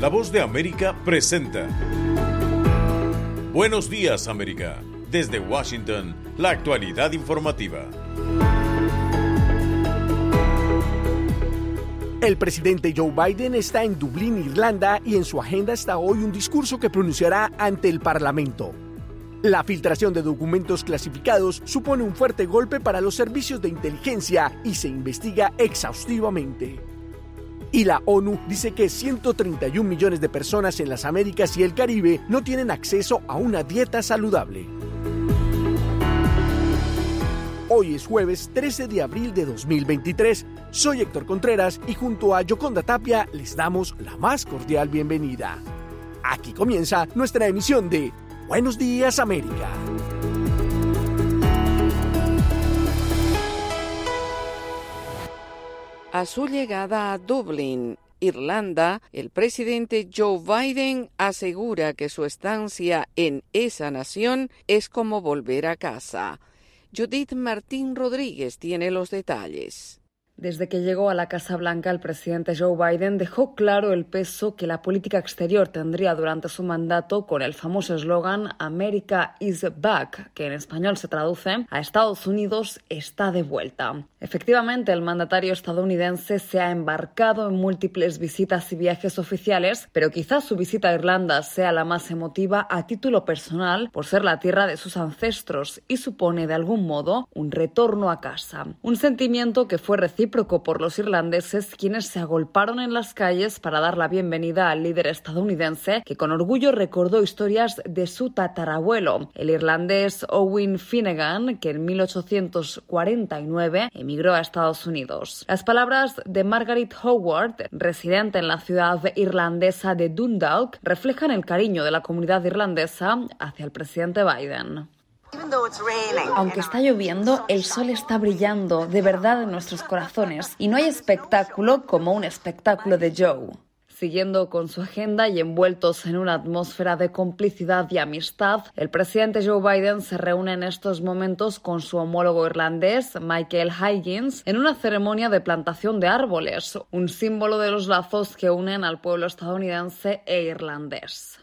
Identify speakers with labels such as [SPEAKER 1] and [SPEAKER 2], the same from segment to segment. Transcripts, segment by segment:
[SPEAKER 1] La Voz de América presenta Buenos Días, América. Desde Washington, la actualidad informativa.
[SPEAKER 2] El presidente Joe Biden está en Dublín, Irlanda, y en su agenda está hoy un discurso que pronunciará ante el Parlamento. La filtración de documentos clasificados supone un fuerte golpe para los servicios de inteligencia y se investiga exhaustivamente. Y la ONU dice que 131 millones de personas en las Américas y el Caribe no tienen acceso a una dieta saludable. Hoy es jueves 13 de abril de 2023. Soy Héctor Contreras y junto a Yoconda Tapia les damos la más cordial bienvenida. Aquí comienza nuestra emisión de Buenos Días, América.
[SPEAKER 3] A su llegada a Dublín, Irlanda, el presidente Joe Biden asegura que su estancia en esa nación es como volver a casa. Judith Martín Rodríguez tiene los detalles.
[SPEAKER 4] Desde que llegó a la Casa Blanca, el presidente Joe Biden dejó claro el peso que la política exterior tendría durante su mandato con el famoso eslogan America is back, que en español se traduce a Estados Unidos está de vuelta. Efectivamente, el mandatario estadounidense se ha embarcado en múltiples visitas y viajes oficiales, pero quizás su visita a Irlanda sea la más emotiva a título personal por ser la tierra de sus ancestros y supone de algún modo un retorno a casa. Un sentimiento que fue recíproco por los irlandeses, quienes se agolparon en las calles para dar la bienvenida al líder estadounidense, que con orgullo recordó historias de su tatarabuelo, el irlandés Owen Finnegan, que en 1849 emigró a Estados Unidos. Las palabras de Margaret Howard, residente en la ciudad irlandesa de Dundalk, reflejan el cariño de la comunidad irlandesa hacia el presidente Biden. Aunque está lloviendo, el sol está brillando de verdad en nuestros corazones y no hay espectáculo como un espectáculo de Joe. Siguiendo con su agenda y envueltos en una atmósfera de complicidad y amistad, el presidente Joe Biden se reúne en estos momentos con su homólogo irlandés, Michael Higgins, en una ceremonia de plantación de árboles, un símbolo de los lazos que unen al pueblo estadounidense e irlandés.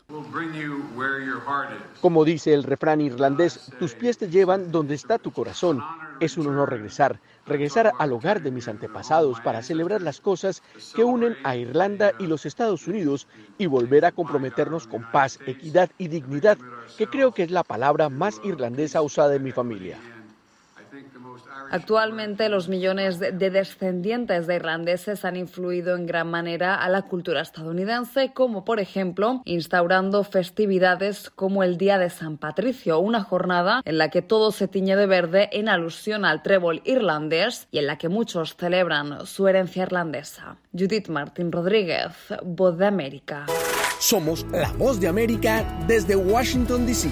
[SPEAKER 2] Como dice el refrán irlandés, tus pies te llevan donde está tu corazón. Es un honor regresar al hogar de mis antepasados para celebrar las cosas que unen a Irlanda y los Estados Unidos y volver a comprometernos con paz, equidad y dignidad, que creo que es la palabra más irlandesa usada en mi familia.
[SPEAKER 4] Actualmente, los millones de descendientes de irlandeses han influido en gran manera a la cultura estadounidense, como por ejemplo instaurando festividades como el Día de San Patricio, una jornada en la que todo se tiñe de verde en alusión al trébol irlandés y en la que muchos celebran su herencia irlandesa. Judith Martín Rodríguez, Voz de América.
[SPEAKER 2] Somos la Voz de América desde Washington, D.C.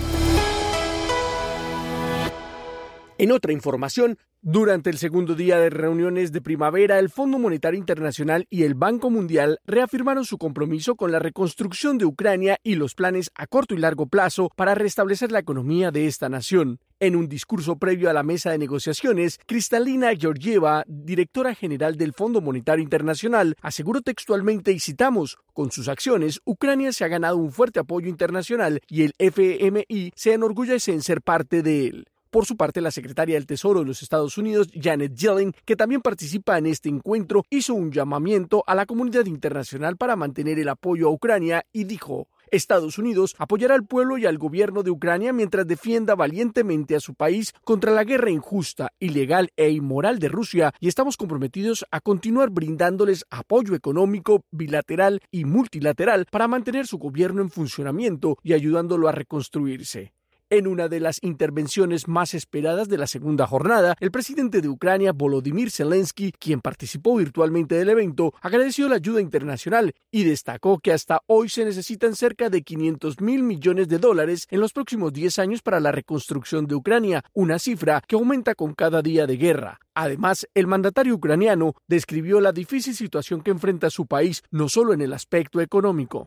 [SPEAKER 2] En otra información, durante el segundo día de reuniones de primavera, el Fondo Monetario Internacional y el Banco Mundial reafirmaron su compromiso con la reconstrucción de Ucrania y los planes a corto y largo plazo para restablecer la economía de esta nación. En un discurso previo a la mesa de negociaciones, Kristalina Georgieva, directora general del Fondo Monetario Internacional, aseguró textualmente, y citamos, con sus acciones, Ucrania se ha ganado un fuerte apoyo internacional y el FMI se enorgullece en ser parte de él. Por su parte, la secretaria del Tesoro de los Estados Unidos, Janet Yellen, que también participa en este encuentro, hizo un llamamiento a la comunidad internacional para mantener el apoyo a Ucrania y dijo: Estados Unidos apoyará al pueblo y al gobierno de Ucrania mientras defienda valientemente a su país contra la guerra injusta, ilegal e inmoral de Rusia, y estamos comprometidos a continuar brindándoles apoyo económico, bilateral y multilateral para mantener su gobierno en funcionamiento y ayudándolo a reconstruirse. En una de las intervenciones más esperadas de la segunda jornada, el presidente de Ucrania, Volodymyr Zelensky, quien participó virtualmente del evento, agradeció la ayuda internacional y destacó que hasta hoy se necesitan cerca de $500 mil millones en los próximos 10 años para la reconstrucción de Ucrania, una cifra que aumenta con cada día de guerra. Además, el mandatario ucraniano describió la difícil situación que enfrenta su país, no solo en el aspecto económico.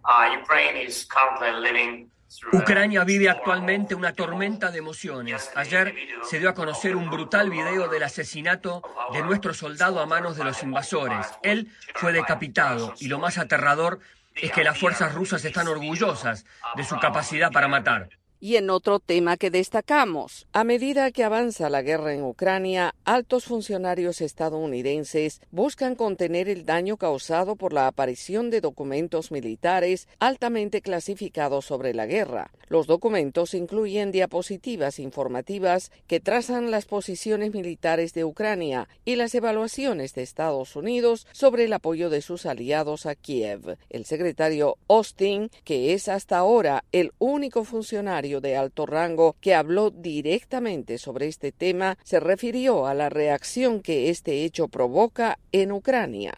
[SPEAKER 5] Ucrania vive actualmente una tormenta de emociones. Ayer se dio a conocer un brutal video del asesinato de nuestro soldado a manos de los invasores. Él fue decapitado y lo más aterrador es que las fuerzas rusas están orgullosas de su capacidad para matar.
[SPEAKER 3] Y en otro tema que destacamos, a medida que avanza la guerra en Ucrania, altos funcionarios estadounidenses buscan contener el daño causado por la aparición de documentos militares altamente clasificados sobre la guerra. Los documentos incluyen diapositivas informativas que trazan las posiciones militares de Ucrania y las evaluaciones de Estados Unidos sobre el apoyo de sus aliados a Kiev. El secretario Austin, que es hasta ahora el único funcionario de alto rango que habló directamente sobre este tema, se refirió a la reacción que este hecho provoca en Ucrania.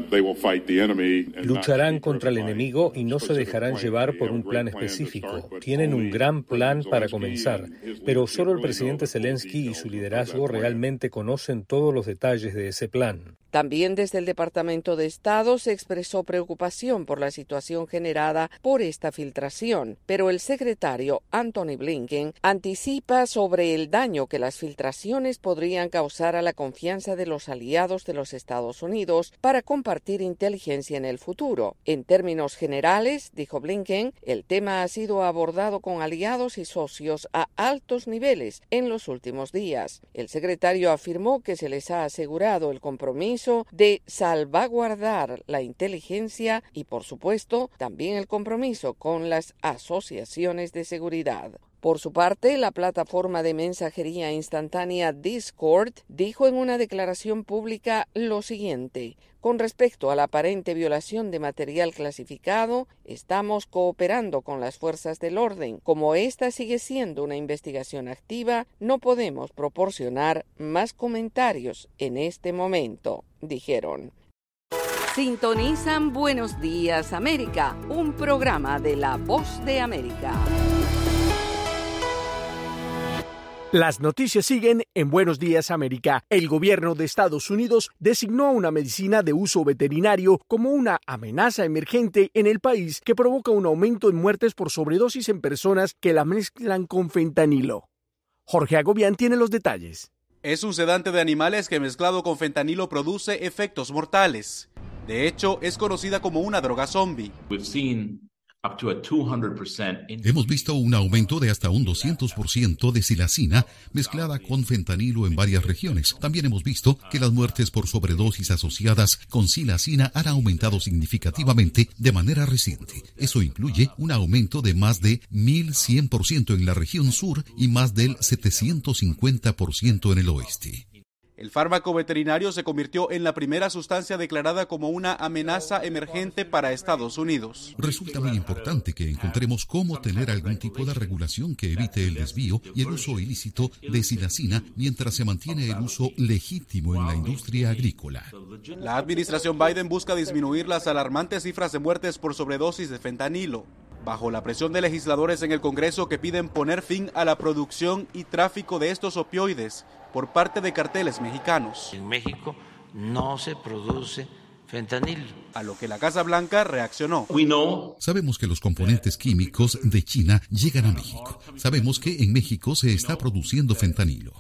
[SPEAKER 6] Lucharán contra el enemigo y no se dejarán llevar por un plan específico. Tienen un gran plan para comenzar, pero solo el presidente Zelensky y su liderazgo realmente conocen todos los detalles de ese plan.
[SPEAKER 3] También desde el Departamento de Estado se expresó preocupación por la situación generada por esta filtración, pero el secretario Antony Blinken anticipa sobre el daño que las filtraciones podrían causar a la confianza de los aliados de los Estados Unidos para compartir inteligencia en el futuro. En términos generales, dijo Blinken, el tema ha sido abordado con aliados y socios a altos niveles en los últimos días. El secretario afirmó que se les ha asegurado el compromiso de salvaguardar la inteligencia y, por supuesto, también el compromiso con las asociaciones de seguridad. Por su parte, la plataforma de mensajería instantánea Discord dijo en una declaración pública lo siguiente: con respecto a la aparente violación de material clasificado, estamos cooperando con las fuerzas del orden. Como esta sigue siendo una investigación activa, no podemos proporcionar más comentarios en este momento, dijeron. Sintonizan Buenos Días América, un programa de La Voz de América.
[SPEAKER 2] Las noticias siguen en Buenos Días América. El gobierno de Estados Unidos designó una medicina de uso veterinario como una amenaza emergente en el país que provoca un aumento en muertes por sobredosis en personas que la mezclan con fentanilo. Jorge Agobián tiene los detalles.
[SPEAKER 7] Es un sedante de animales que mezclado con fentanilo produce efectos mortales. De hecho, es conocida como una droga zombie.
[SPEAKER 8] Hemos visto un aumento de hasta un 200% de silacina mezclada con fentanilo en varias regiones. También hemos visto que las muertes por sobredosis asociadas con silacina han aumentado significativamente de manera reciente. Eso incluye un aumento de más de 1.100% en la región sur y más del 750% en el oeste.
[SPEAKER 7] El fármaco veterinario se convirtió en la primera sustancia declarada como una amenaza emergente para Estados Unidos.
[SPEAKER 8] Resulta muy importante que encontremos cómo tener algún tipo de regulación que evite el desvío y el uso ilícito de silacina mientras se mantiene el uso legítimo en la industria agrícola.
[SPEAKER 7] La administración Biden busca disminuir las alarmantes cifras de muertes por sobredosis de fentanilo, bajo la presión de legisladores en el Congreso que piden poner fin a la producción y tráfico de estos opioides por parte de carteles mexicanos.
[SPEAKER 9] En México no se produce fentanilo.
[SPEAKER 7] A lo que la Casa Blanca reaccionó.
[SPEAKER 8] Sabemos que los componentes químicos de China llegan a México. Sabemos que en México se está produciendo fentanilo.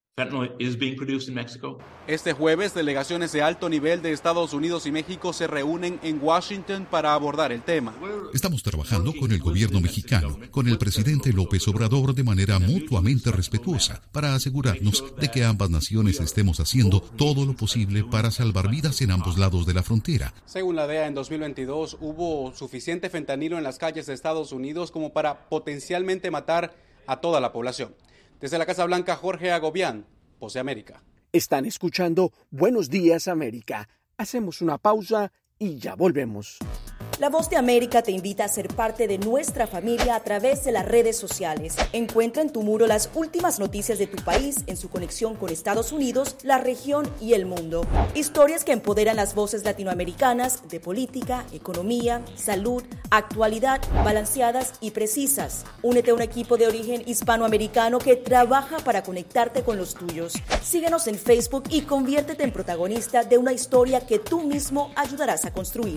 [SPEAKER 7] Este jueves, delegaciones de alto nivel de Estados Unidos y México se reúnen en Washington para abordar el tema.
[SPEAKER 8] Estamos trabajando con el gobierno mexicano, con el presidente López Obrador de manera mutuamente respetuosa, para asegurarnos de que ambas naciones estemos haciendo todo lo posible para salvar vidas en ambos lados de la frontera.
[SPEAKER 7] Según la DEA, en 2022 hubo suficiente fentanilo en las calles de Estados Unidos como para potencialmente matar a toda la población. Desde la Casa Blanca, Jorge Agobián, Voz de América.
[SPEAKER 2] Están escuchando Buenos Días América. Hacemos una pausa y ya volvemos.
[SPEAKER 10] La Voz de América te invita a ser parte de nuestra familia a través de las redes sociales. Encuentra en tu muro las últimas noticias de tu país en su conexión con Estados Unidos, la región y el mundo. Historias que empoderan las voces latinoamericanas de política, economía, salud, actualidad, balanceadas y precisas. Únete a un equipo de origen hispanoamericano que trabaja para conectarte con los tuyos. Síguenos en Facebook y conviértete en protagonista de una historia que tú mismo ayudarás a construir.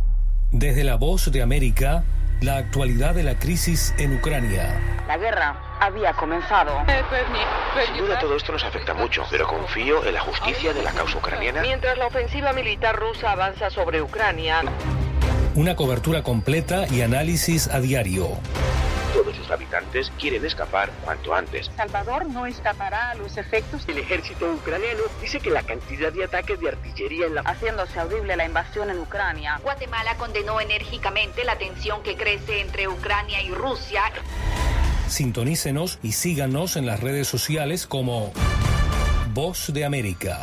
[SPEAKER 6] Desde La Voz de América, la actualidad de la crisis en Ucrania.
[SPEAKER 11] La guerra había comenzado.
[SPEAKER 12] Sin duda todo esto nos afecta mucho, pero confío en la justicia de la causa ucraniana.
[SPEAKER 3] Mientras la ofensiva militar rusa avanza sobre Ucrania.
[SPEAKER 6] Una cobertura completa y análisis a diario.
[SPEAKER 12] Todos sus habitantes quieren escapar cuanto antes.
[SPEAKER 11] Salvador no escapará a los efectos.
[SPEAKER 12] El ejército ucraniano dice que la cantidad de ataques de artillería
[SPEAKER 11] haciéndose audible la invasión en Ucrania.
[SPEAKER 13] Guatemala condenó enérgicamente la tensión que crece entre Ucrania y Rusia.
[SPEAKER 6] Sintonícenos y síganos en las redes sociales como Voz de América.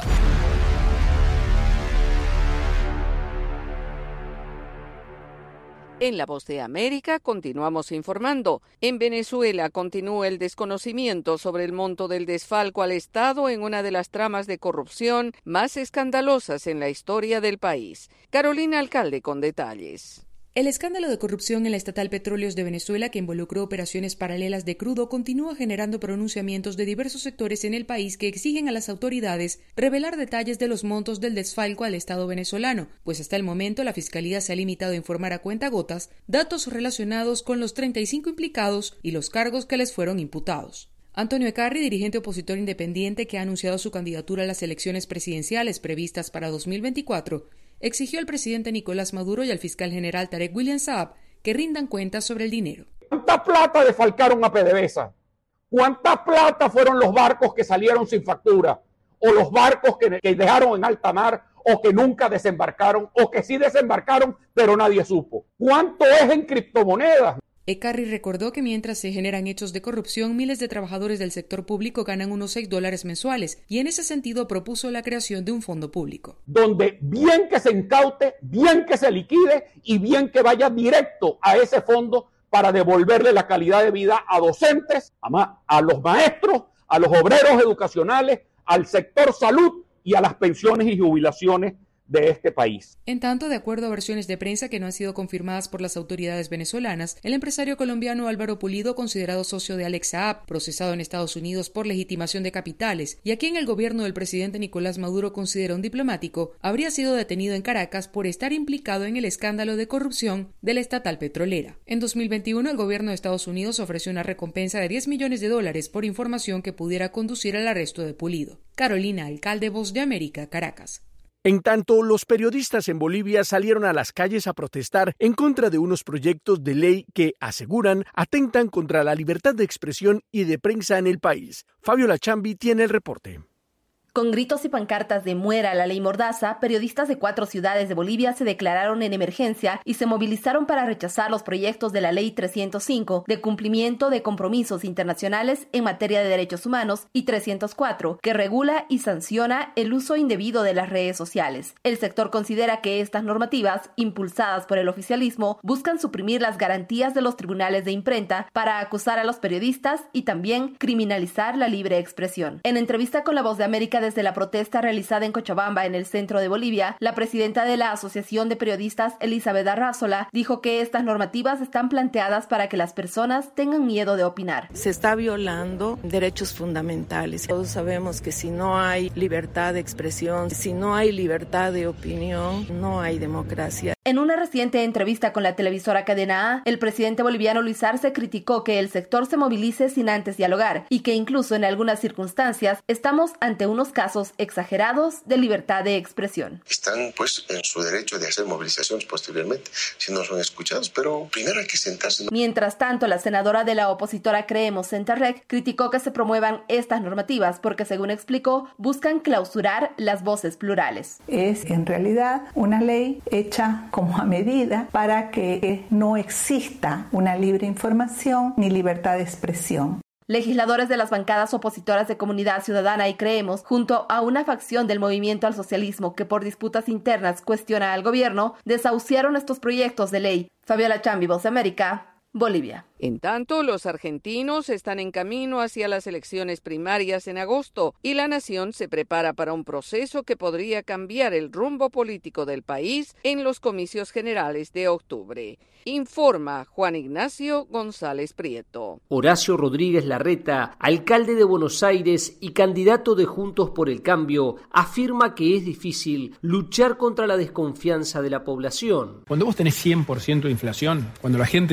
[SPEAKER 3] En La Voz de América continuamos informando. En Venezuela continúa el desconocimiento sobre el monto del desfalco al Estado en una de las tramas de corrupción más escandalosas en la historia del país. Carolina Alcalde con detalles.
[SPEAKER 14] El escándalo de corrupción en la estatal Petróleos de Venezuela, que involucró operaciones paralelas de crudo, continúa generando pronunciamientos de diversos sectores en el país que exigen a las autoridades revelar detalles de los montos del desfalco al Estado venezolano, pues hasta el momento la Fiscalía se ha limitado a informar a cuentagotas datos relacionados con los 35 implicados y los cargos que les fueron imputados. Antonio Ecarri, dirigente opositor independiente que ha anunciado su candidatura a las elecciones presidenciales previstas para 2024, exigió al presidente Nicolás Maduro y al fiscal general Tarek William Saab que rindan cuentas sobre el dinero.
[SPEAKER 15] ¿Cuánta plata desfalcaron a PDVSA? ¿Cuánta plata fueron los barcos que salieron sin factura? ¿O los barcos que dejaron en alta mar o que nunca desembarcaron o que sí desembarcaron pero nadie supo? ¿Cuánto es en criptomonedas?
[SPEAKER 14] Ecarri recordó que mientras se generan hechos de corrupción, miles de trabajadores del sector público ganan unos $6 mensuales y en ese sentido propuso la creación de un fondo público.
[SPEAKER 15] Donde bien que se incaute, bien que se liquide y bien que vaya directo a ese fondo para devolverle la calidad de vida a docentes, a los maestros, a los obreros educacionales, al sector salud y a las pensiones y jubilaciones de este país.
[SPEAKER 14] En tanto, de acuerdo a versiones de prensa que no han sido confirmadas por las autoridades venezolanas, el empresario colombiano Álvaro Pulido, considerado socio de Alex Saab, procesado en Estados Unidos por legitimación de capitales, y a quien el gobierno del presidente Nicolás Maduro considera un diplomático, habría sido detenido en Caracas por estar implicado en el escándalo de corrupción de la estatal petrolera. En 2021, el gobierno de Estados Unidos ofreció una recompensa de $10 millones por información que pudiera conducir al arresto de Pulido. Carolina Alcalde, Voz de América, Caracas.
[SPEAKER 2] En tanto, los periodistas en Bolivia salieron a las calles a protestar en contra de unos proyectos de ley que, aseguran, atentan contra la libertad de expresión y de prensa en el país. Fabiola Chambi tiene el reporte.
[SPEAKER 16] Con gritos y pancartas de "muera la ley Mordaza", periodistas de 4 ciudades de Bolivia se declararon en emergencia y se movilizaron para rechazar los proyectos de la Ley 305 de cumplimiento de compromisos internacionales en materia de derechos humanos y 304 que regula y sanciona el uso indebido de las redes sociales. El sector considera que estas normativas, impulsadas por el oficialismo, buscan suprimir las garantías de los tribunales de imprenta para acusar a los periodistas y también criminalizar la libre expresión. En entrevista con La Voz de América desde la protesta realizada en Cochabamba, en el centro de Bolivia, la presidenta de la Asociación de Periodistas, Elizabeth Arrázola, dijo que estas normativas están planteadas para que las personas tengan miedo de opinar.
[SPEAKER 17] Se está violando derechos fundamentales. Todos sabemos que si no hay libertad de expresión, si no hay libertad de opinión, no hay democracia.
[SPEAKER 16] En una reciente entrevista con la televisora Cadena A, el presidente boliviano Luis Arce criticó que el sector se movilice sin antes dialogar y que incluso en algunas circunstancias estamos ante unos casos exagerados de libertad de expresión.
[SPEAKER 18] Están pues en su derecho de hacer movilizaciones posteriormente si no son escuchados, pero primero hay que sentarse.
[SPEAKER 16] Mientras tanto, la senadora de la opositora Creemos Centerrec criticó que se promuevan estas normativas porque, según explicó, buscan clausurar las voces plurales.
[SPEAKER 19] Es en realidad una ley hecha como a medida para que no exista una libre información ni libertad de expresión.
[SPEAKER 16] Legisladores de las bancadas opositoras de Comunidad Ciudadana y Creemos, junto a una facción del Movimiento al Socialismo que por disputas internas cuestiona al gobierno, desahuciaron estos proyectos de ley. Fabiola Chambi, Voz de América, Bolivia.
[SPEAKER 3] En tanto, los argentinos están en camino hacia las elecciones primarias en agosto y la nación se prepara para un proceso que podría cambiar el rumbo político del país en los comicios generales de octubre. Informa Juan Ignacio González Prieto.
[SPEAKER 20] Horacio Rodríguez Larreta, alcalde de Buenos Aires y candidato de Juntos por el Cambio, afirma que es difícil luchar contra la desconfianza de la población.
[SPEAKER 21] Cuando vos tenés 100% de inflación, cuando la gente sale a la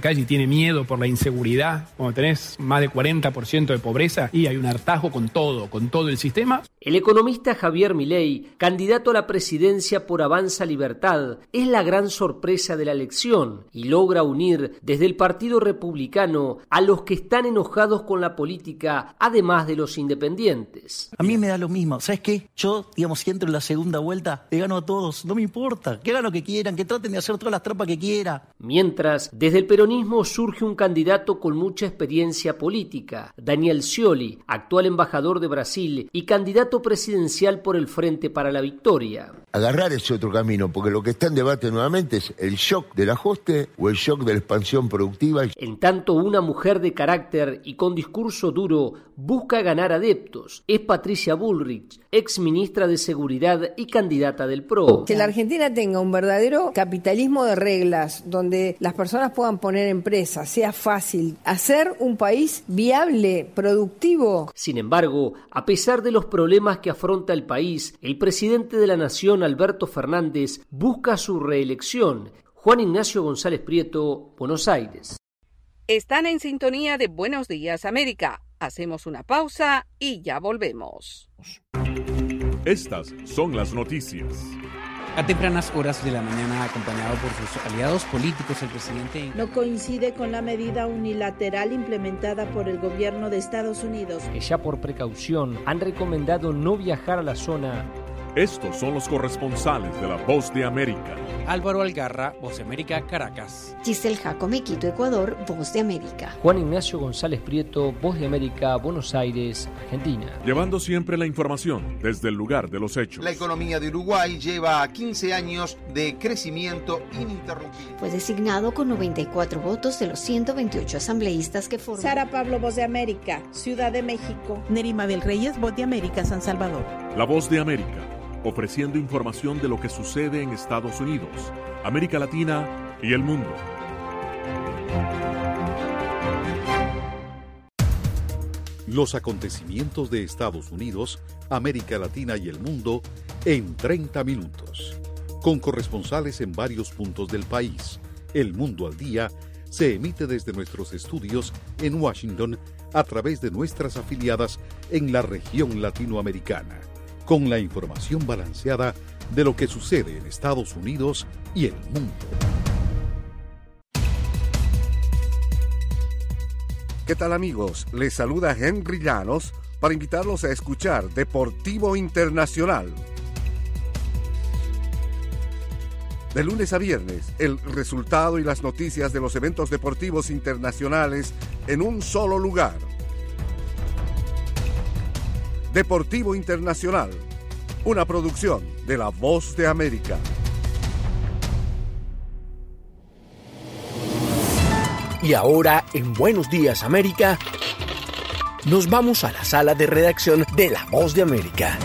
[SPEAKER 21] calle y tiene miedo por la inseguridad, cuando tenés más de 40% de pobreza y hay un hartazgo con todo el sistema.
[SPEAKER 20] El economista Javier Milei, candidato a la presidencia por Avanza Libertad, es la gran sorpresa de la elección y logra unir desde el Partido Republicano a los que están enojados con la política, además de los independientes.
[SPEAKER 22] A mí me da lo mismo, ¿sabes qué? Yo, si entro en la segunda vuelta, le gano a todos, no me importa, que hagan lo que quieran, que traten de hacer todas las trampas que quieran.
[SPEAKER 20] Mientras, desde el peronismo surge un candidato con mucha experiencia política, Daniel Scioli, actual embajador de Brasil y candidato presidencial por el Frente para la Victoria.
[SPEAKER 23] Agarrar ese otro camino, porque lo que está en debate nuevamente es el shock del ajuste o el shock de la expansión productiva.
[SPEAKER 20] En tanto, una mujer de carácter y con discurso duro busca ganar adeptos. Es Patricia Bullrich, ex ministra de Seguridad y candidata del PRO.
[SPEAKER 24] Que la Argentina tenga un verdadero capitalismo de reglas, donde las personas puedan poner empresas, sea fácil, hacer un país viable, productivo.
[SPEAKER 20] Sin embargo, a pesar de los problemas que afronta el país, el presidente de la Nación, Alberto Fernández, busca su reelección. Juan Ignacio González Prieto, Buenos Aires.
[SPEAKER 3] Están en sintonía de Buenos Días América. Hacemos una pausa y ya volvemos.
[SPEAKER 1] Estas son las noticias.
[SPEAKER 25] A tempranas horas de la mañana, acompañado por sus aliados políticos, el presidente
[SPEAKER 26] no coincide con la medida unilateral implementada por el gobierno de Estados Unidos,
[SPEAKER 20] que ya por precaución han recomendado no viajar a la zona.
[SPEAKER 1] Estos son los corresponsales de La Voz de América.
[SPEAKER 25] Álvaro Algarra, Voz de América, Caracas.
[SPEAKER 27] Giselle Jacome, Quito, Ecuador, Voz de América.
[SPEAKER 20] Juan Ignacio González Prieto, Voz de América, Buenos Aires, Argentina.
[SPEAKER 1] Llevando siempre la información desde el lugar de los hechos.
[SPEAKER 28] La economía de Uruguay lleva 15 años de crecimiento ininterrumpido.
[SPEAKER 27] Fue designado con 94 votos de los 128 asambleístas que forman.
[SPEAKER 26] Sara Pablo, Voz de América, Ciudad de México.
[SPEAKER 29] Nerima Bel Reyes, Voz de América, San Salvador.
[SPEAKER 1] La Voz de América, ofreciendo información de lo que sucede en Estados Unidos, América Latina y el mundo.
[SPEAKER 8] Los acontecimientos de Estados Unidos, América Latina y el mundo en 30 minutos. Con corresponsales en varios puntos del país. El Mundo al Día se emite desde nuestros estudios en Washington a través de nuestras afiliadas en la región latinoamericana, con la información balanceada de lo que sucede en Estados Unidos y el mundo.
[SPEAKER 30] ¿Qué tal, amigos? Les saluda Henry Llanos para invitarlos a escuchar Deportivo Internacional. De lunes a viernes, el resultado y las noticias de los eventos deportivos internacionales en un solo lugar. Deportivo Internacional, una producción de La Voz de América.
[SPEAKER 2] Y ahora, en Buenos Días América, nos vamos a la sala de redacción de La Voz de América.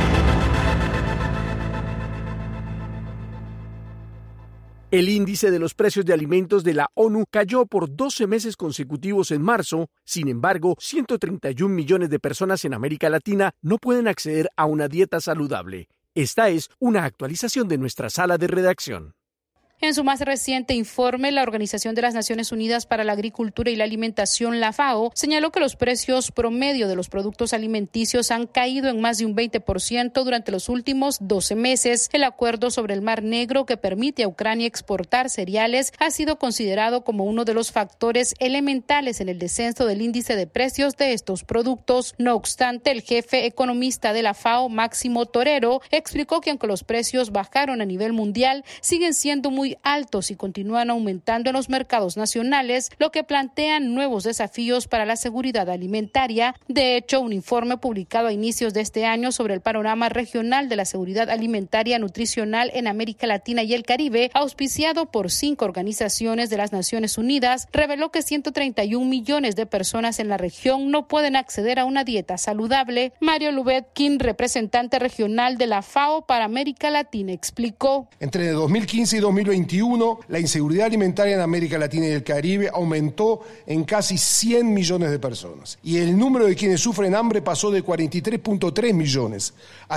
[SPEAKER 2] El índice de los precios de alimentos de la ONU cayó por 12 meses consecutivos en marzo. Sin embargo, 131 millones de personas en América Latina no pueden acceder a una dieta saludable. Esta es una actualización de nuestra sala de redacción.
[SPEAKER 14] En su más reciente informe, la Organización de las Naciones Unidas para la Agricultura y la Alimentación, la FAO, señaló que los precios promedio de los productos alimenticios han caído en más de un 20% durante los últimos 12 meses. El acuerdo sobre el Mar Negro, que permite a Ucrania exportar cereales, ha sido considerado como uno de los factores elementales en el descenso del índice de precios de estos productos. No obstante, el jefe economista de la FAO, Máximo Torero, explicó que aunque los precios bajaron a nivel mundial, siguen siendo muy altos y continúan aumentando en los mercados nacionales, lo que plantea nuevos desafíos para la seguridad alimentaria. De hecho, un informe publicado a inicios de este año sobre el panorama regional de la seguridad alimentaria nutricional en América Latina y el Caribe, auspiciado por 5 organizaciones de las Naciones Unidas, reveló que 131 millones de personas en la región no pueden acceder a una dieta saludable. Mario Lubetkin, representante regional de la FAO para América Latina, explicó:
[SPEAKER 31] entre 2015 y 2021
[SPEAKER 4] 2021, la inseguridad alimentaria en América Latina y el Caribe aumentó en casi 100 millones de personas. Y el número de quienes sufren hambre pasó de 43.3 millones a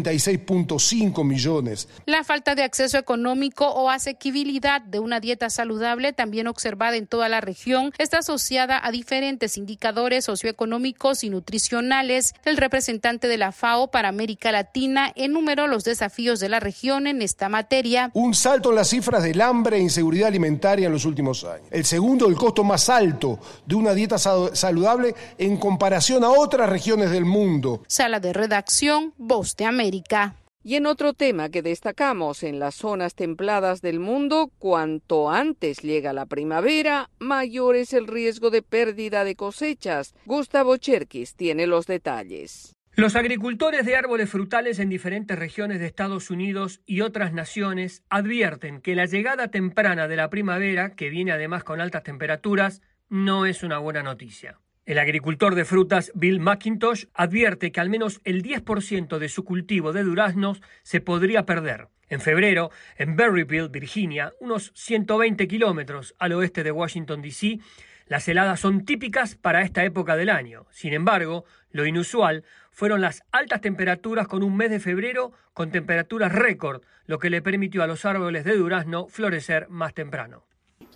[SPEAKER 4] 56.5 millones.
[SPEAKER 5] La falta de acceso económico o asequibilidad de una dieta saludable, también observada en toda la región, está asociada a diferentes indicadores socioeconómicos y nutricionales. El representante de la FAO para América Latina enumeró los desafíos de la región en esta materia.
[SPEAKER 4] Un salto en las cifras del hambre e inseguridad alimentaria en los últimos años. El segundo, el costo más alto de una dieta saludable en comparación a otras regiones del mundo.
[SPEAKER 5] Sala de redacción, Voz de América.
[SPEAKER 3] Y en otro tema que destacamos, en las zonas templadas del mundo, cuanto antes llega la primavera, mayor es el riesgo de pérdida de cosechas. Gustavo Cherkis tiene los detalles.
[SPEAKER 6] Los agricultores de árboles frutales en diferentes regiones de Estados Unidos y otras naciones advierten que la llegada temprana de la primavera, que viene además con altas temperaturas, no es una buena noticia. El agricultor de frutas Bill McIntosh advierte que al menos el 10% de su cultivo de duraznos se podría perder. En febrero, en Berryville, Virginia, unos 120 kilómetros al oeste de Washington, D.C., las heladas son típicas para esta época del año. Sin embargo, lo inusual fueron las altas temperaturas, con un mes de febrero con temperaturas récord, lo que le permitió a los árboles de durazno florecer más temprano.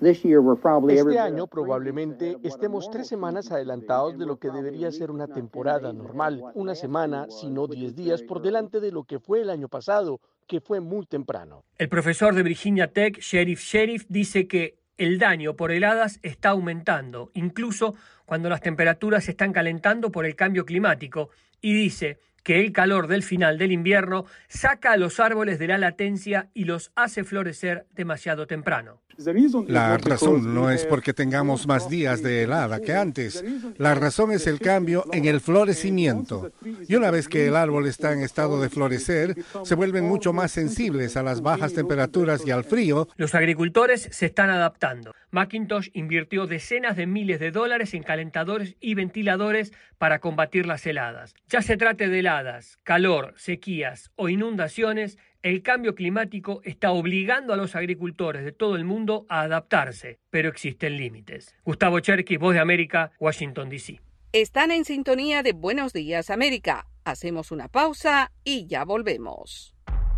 [SPEAKER 2] Este año probablemente estemos 3 semanas adelantados de lo que debería ser una temporada normal, una semana, si no 10 días, por delante de lo que fue el año pasado, que fue muy temprano.
[SPEAKER 6] El profesor de Virginia Tech, Sheriff, dice que el daño por heladas está aumentando, incluso cuando las temperaturas se están calentando por el cambio climático, y dice que el calor del final del invierno saca a los árboles de la latencia y los hace florecer demasiado temprano.
[SPEAKER 7] La razón no es porque tengamos más días de helada que antes. La razón es el cambio en el florecimiento. Y una vez que el árbol está en estado de florecer, se vuelven mucho más sensibles a las bajas temperaturas y al frío.
[SPEAKER 6] Los agricultores se están adaptando. McIntosh invirtió decenas de miles de dólares en calentadores y ventiladores para combatir las heladas. Ya se trate de heladas, calor, sequías o inundaciones, el cambio climático está obligando a los agricultores de todo el mundo a adaptarse, pero existen límites. Gustavo Cherkis, Voz de América, Washington, D.C.
[SPEAKER 3] Están en sintonía de Buenos Días, América. Hacemos una pausa y ya volvemos.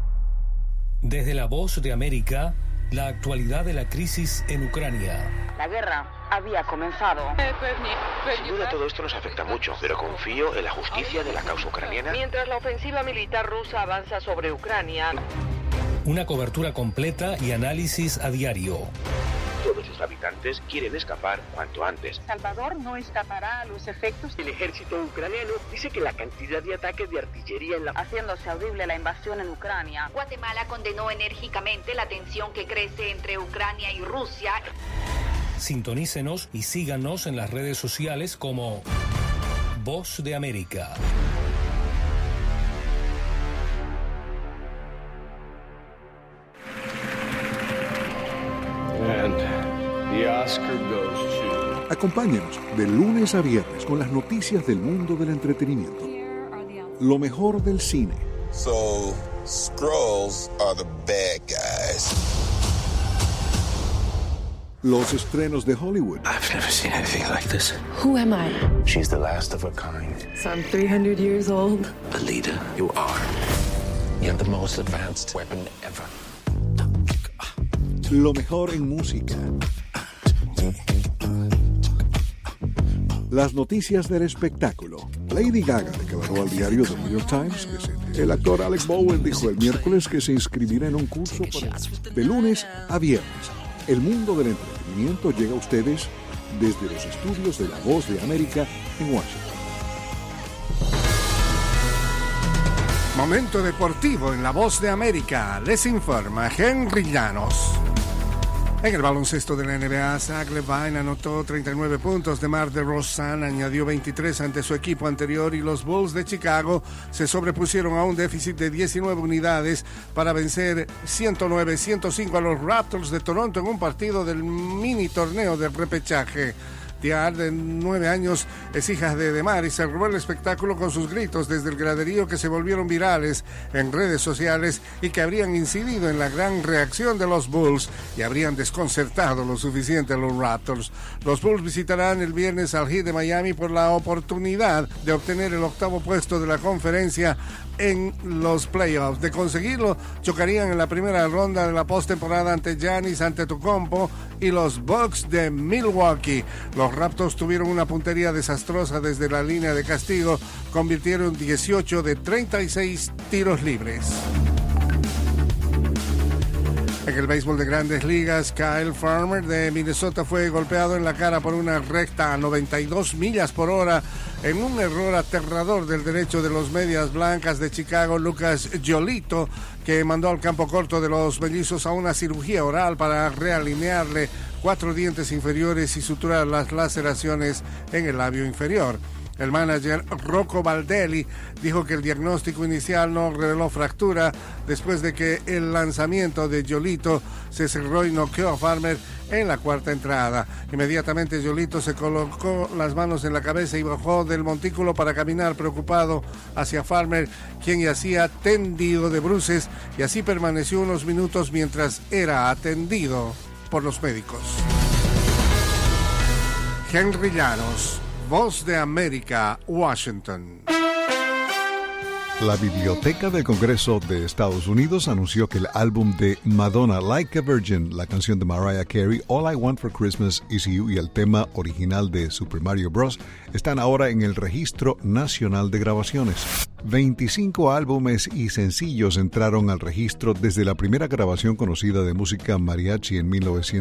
[SPEAKER 9] Desde la Voz de América, la actualidad de la crisis en Ucrania.
[SPEAKER 10] La guerra había comenzado.
[SPEAKER 11] Sin duda todo esto nos afecta mucho, pero confío en la justicia de la causa ucraniana.
[SPEAKER 10] Mientras la ofensiva militar rusa avanza sobre Ucrania.
[SPEAKER 9] Una cobertura completa y análisis a diario.
[SPEAKER 11] Todos sus habitantes quieren escapar cuanto antes.
[SPEAKER 10] Salvador no escapará a los efectos.
[SPEAKER 11] El ejército ucraniano dice que la cantidad de ataques de artillería en la...
[SPEAKER 10] haciéndose audible la invasión en Ucrania.
[SPEAKER 12] Guatemala condenó enérgicamente la tensión que crece entre Ucrania y Rusia.
[SPEAKER 9] Sintonícenos y síganos en las redes sociales como Voz de América.
[SPEAKER 30] Acompáñenos de lunes a viernes con las noticias del mundo del entretenimiento. Lo mejor del cine.
[SPEAKER 13] So, Skrulls are the bad guys.
[SPEAKER 30] Los estrenos de Hollywood.
[SPEAKER 13] I've never seen anything like this.
[SPEAKER 15] Who am I?
[SPEAKER 13] She's the last of her kind.
[SPEAKER 15] So I'm 300 years old.
[SPEAKER 13] A leader, you are. You have the most advanced weapon ever.
[SPEAKER 30] Lo mejor en música. Las noticias del espectáculo. Lady Gaga declaró al diario The New York Times que el actor Alec Baldwin dijo el miércoles que se inscribirá en un curso de lunes a viernes. El mundo del entretenimiento llega a ustedes desde los estudios de La Voz de América en Washington.
[SPEAKER 7] Momento deportivo en La Voz de América. Les informa Henry Llanos. En el baloncesto de la NBA, Zach Levine anotó 39 puntos, DeMar DeRozan añadió 23 ante su equipo anterior y los Bulls de Chicago se sobrepusieron a un déficit de 19 unidades para vencer 109-105 a los Raptors de Toronto en un partido del mini torneo de repechaje. Tiar, de 9 años, es hija de Demar y se robó el espectáculo con sus gritos desde el graderío que se volvieron virales en redes sociales y que habrían incidido en la gran reacción de los Bulls y habrían desconcertado lo suficiente a los Raptors. Los Bulls visitarán el viernes al Heat de Miami por la oportunidad de obtener el 8º puesto de la conferencia en los playoffs. De conseguirlo, chocarían en la primera ronda de la postemporada ante Giannis Antetokounmpo y los Bucks de Milwaukee. Los Raptors tuvieron una puntería desastrosa desde la línea de castigo, convirtieron 18 de 36 tiros libres. En el béisbol de Grandes Ligas, Kyle Farmer de Minnesota fue golpeado en la cara por una recta a 92 millas por hora en un error aterrador del derecho de los Medias Blancas de Chicago, Lucas Giolito, que mandó al campo corto de los Mellizos a una cirugía oral para realinearle 4 dientes inferiores y suturar las laceraciones en el labio inferior. El manager Rocco Baldelli dijo que el diagnóstico inicial no reveló fractura después de que el lanzamiento de Giolito se cerró y noqueó a Farmer en la 4ª entrada. Inmediatamente Giolito se colocó las manos en la cabeza y bajó del montículo para caminar preocupado hacia Farmer, quien yacía tendido de bruces, y así permaneció unos minutos mientras era atendido por los médicos. Henry Llanos, Voz de América, Washington.
[SPEAKER 30] La Biblioteca del Congreso de Estados Unidos anunció que el álbum de Madonna, Like a Virgin, la canción de Mariah Carey, All I Want for Christmas Is You y el tema original de Super Mario Bros. Están ahora en el Registro Nacional de Grabaciones. 25 álbumes y sencillos entraron al registro desde la primera grabación conocida de música mariachi en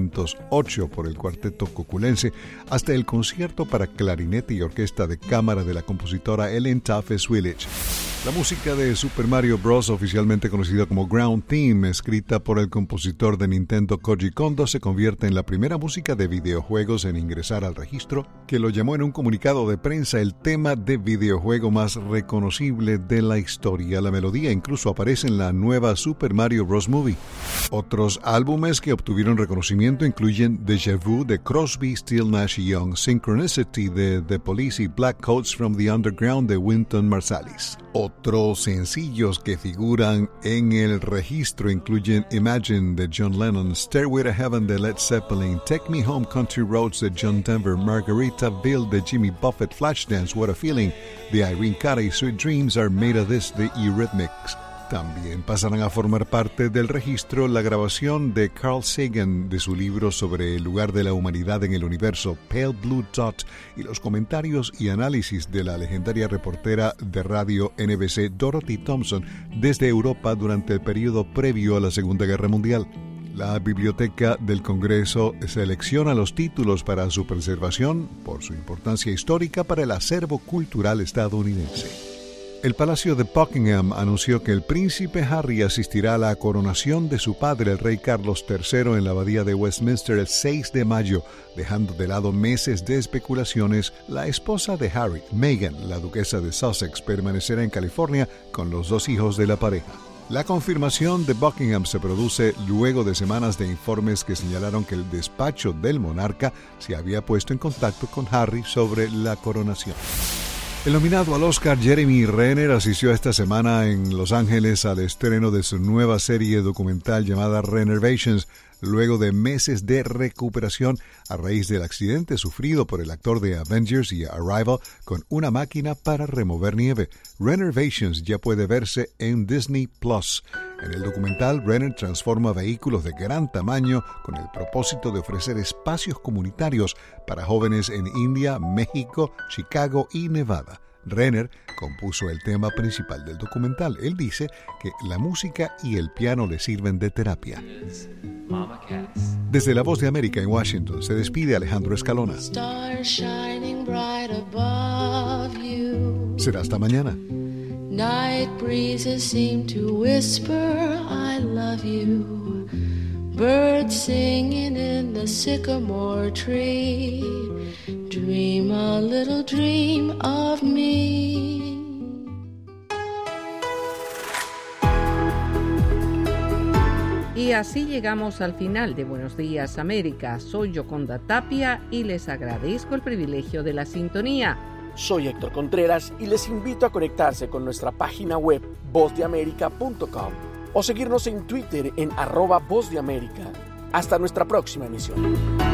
[SPEAKER 30] 1908 por el cuarteto coculense hasta el concierto para clarinete y orquesta de cámara de la compositora Ellen Taffes Willich. La música de Super Mario Bros., oficialmente conocida como Ground Theme, escrita por el compositor de Nintendo Koji Kondo, se convierte en la primera música de videojuegos en ingresar al registro, que lo llamó en un comunicado de prensa el tema de videojuego más reconocible de la historia. La melodía incluso aparece en la nueva Super Mario Bros. Movie. Otros álbumes que obtuvieron reconocimiento incluyen Deja Vu de Crosby, Still, Nash & Young, Synchronicity de The Police y Black Coats from the Underground de Wynton Marsalis. Otros sencillos que figuran en el registro incluyen Imagine de John Lennon, Stairway to Heaven de Led Zeppelin, Take Me Home Country Roads de John Denver, Margaritaville de Jimmy Buffett, Flashdance, What a Feeling de Irene Cara y Sweet Dreams Are Made of This de Eurythmics. También pasarán a formar parte del registro la grabación de Carl Sagan de su libro sobre el lugar de la humanidad en el universo, Pale Blue Dot, y los comentarios y análisis de la legendaria reportera de radio NBC Dorothy Thompson desde Europa durante el periodo previo a la Segunda Guerra Mundial. La Biblioteca del Congreso selecciona los títulos para su preservación por su importancia histórica para el acervo cultural estadounidense. El Palacio de Buckingham anunció que el príncipe Harry asistirá a la coronación de su padre, el rey Carlos III, en la abadía de Westminster el 6 de mayo, dejando de lado meses de especulaciones. La esposa de Harry, Meghan, la duquesa de Sussex, permanecerá en California con los 2 hijos de la pareja. La confirmación de Buckingham se produce luego de semanas de informes que señalaron que el despacho del monarca se había puesto en contacto con Harry sobre la coronación. El nominado al Oscar Jeremy Renner asistió esta semana en Los Ángeles al estreno de su nueva serie documental llamada Renovations, luego de meses de recuperación a raíz del accidente sufrido por el actor de Avengers y Arrival con una máquina para remover nieve. Renovations ya puede verse en Disney Plus. En el documental, Renner transforma vehículos de gran tamaño con el propósito de ofrecer espacios comunitarios para jóvenes en India, México, Chicago y Nevada. Renner compuso el tema principal del documental. Él dice que la música y el piano le sirven de terapia. Desde La Voz de América en Washington se despide Alejandro Escalona. Será hasta mañana.
[SPEAKER 16] Night breezes seem to whisper, I love you. Birds singing in the sycamore tree. Dream a little dream of me.
[SPEAKER 3] Y así llegamos al final de Buenos Días América. Soy Yoconda Tapia y les agradezco el privilegio de la sintonía.
[SPEAKER 2] Soy Héctor Contreras y les invito a conectarse con nuestra página web vozdeamerica.com o seguirnos en Twitter en @vozdeamerica. Hasta nuestra próxima emisión.